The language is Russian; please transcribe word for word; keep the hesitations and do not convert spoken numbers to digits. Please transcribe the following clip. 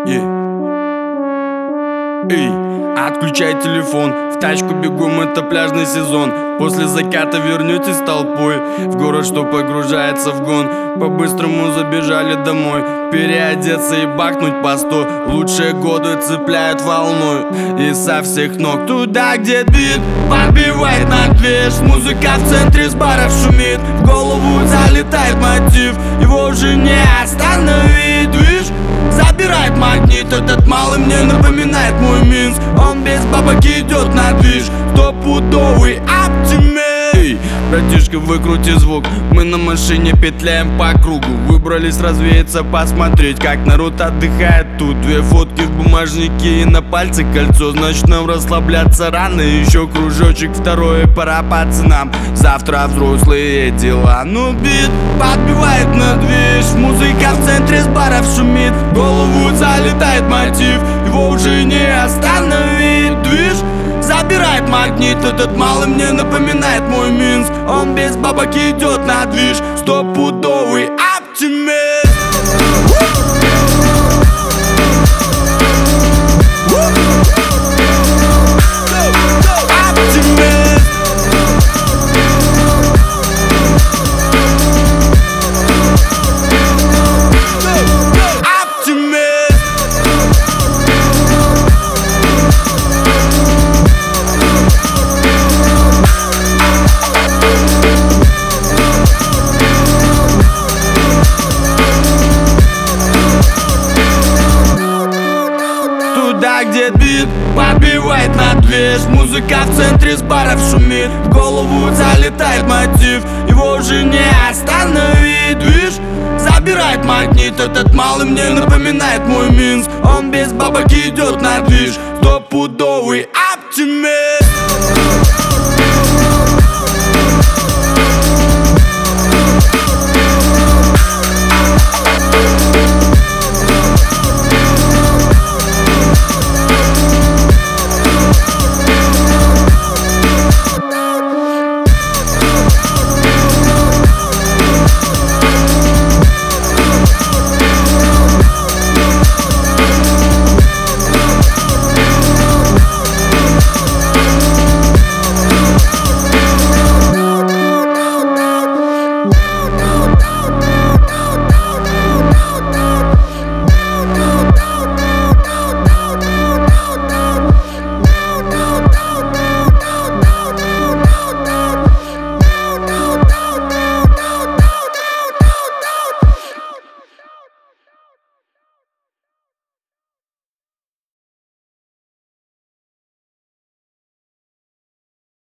Эй, эй, отключай телефон, в тачку бегом, это пляжный сезон. После заката вернетесь толпой в город, что погружается в гон. По-быстрому забежали домой, переодеться и бахнуть по сто. Лучшие годы цепляют волной и со всех ног. Туда, где бит подбивает на движ, музыка в центре с баров шумит. В голову залетает мотив, его уже не остановить. Движ забирает магнит, этот малый мне напоминает мой Минск. Он без бабок идет на движ, стопудовый оптимист. Эй, братишка, выкрути звук, мы на машине петляем по кругу. Выбрались развеяться, посмотреть, как народ отдыхает тут. Две фотки в бумажнике и на пальце кольцо, значит нам расслабляться рано. Еще кружочек второй, пора пацанам, завтра взрослые дела. Ну бит подбивает на движ, музыка в центре с баров шумит. В голову залетает мотив, его уже не остановить. Движ забирает магнит, этот малый мне напоминает мой Минск. Он без бабок идет на движ, стопудовый оптимист. Туда, где бит подбивает на движ, музыка в центре с баров шумит. В голову залетает мотив, его уже не остановить. Движ забирает магнит, этот малый мне напоминает мой Минск. Он без бабок идет на движ, стопудовый оптимист.